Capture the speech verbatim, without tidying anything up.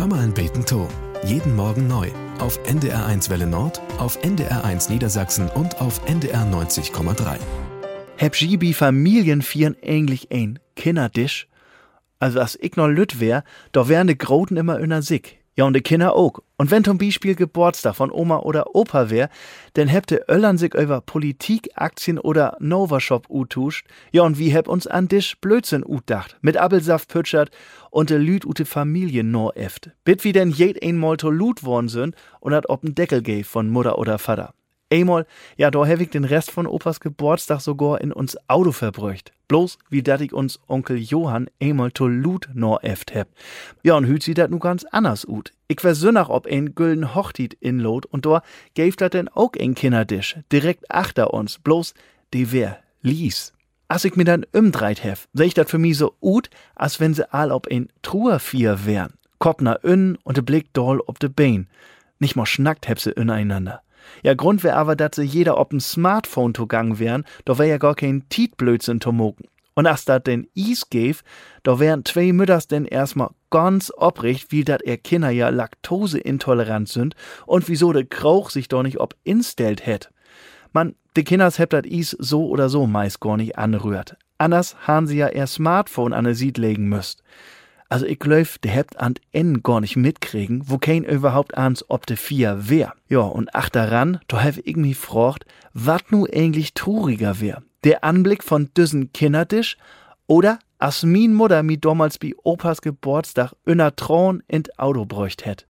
Hör mal ein Beten to. Jeden Morgen neu. Auf N D R eins Welle Nord, auf N D R eins Niedersachsen und auf N D R neunzig Komma drei. Heb je bi Familienvieren eigentlich ein Kinderdisch? Also als ich noch lütt wär, da wären de Groten immer inner sick. Ja, und de Kinder auch. Und wenn zum Beispiel Geburtstag von Oma oder Opa wär, dann hebt de Öllern sich über Politik, Aktien oder Novashop utuscht. Ja, und wie heb uns an Tisch Blödsinn utdacht. Mit Appelsaft pütschert und de Lüd ute Familie no eft. Bit wie denn jed einmal to Lüd worden sind und hat ob'n Deckel gäf von Mutter oder Vater. Einmal, ja, da hab ich den Rest von Opas Geburtstag sogar in uns Auto verbrücht. Bloß, wie dat ich uns Onkel Johann einmal to Lud no eft heb. Ja, und hüt sieht dat nu ganz anders ut. Ich wär sünnach ob ein gülden Hochtit inlot und da gäf dat denn auch ein Kinderdisch, direkt achter uns. Bloß, die wär lies. Als ich mir dann umdreit hef, seh ich dat für mi so ut, als wenn se all ob ein Truervier wären. Kopner ün und de Blick doll ob de Bein. Nicht mal schnackt heb se ineinander. Ja, Grund wär aber, dass sie jeder ob'n Smartphone togang wären, da wär ja gar kein Tietblödsinn to moken. Und als dat den Is gäf, da wären zwei Mütters denn erstmal ganz obricht, wie dat er Kinder ja laktoseintolerant sind und wieso de Krauch sich doch nicht ob instellt hätt. Man, de Kinders hebt dat Is so oder so meist gar nicht anrührt. Anders han sie ja ihr Smartphone an de Sied legen müsst. Also ich glaub, de hebt an N gar nicht mitkriegen, wo kein überhaupt ans ob de vier wär. Ja, und achteran, da hab ich mich gefragt, wat nu eigentlich trauriger wär. Der Anblick von düssen Kindertisch oder as min Mutter mi damals bi Opas Geburtstag inner Traun in Auto bräucht hätt.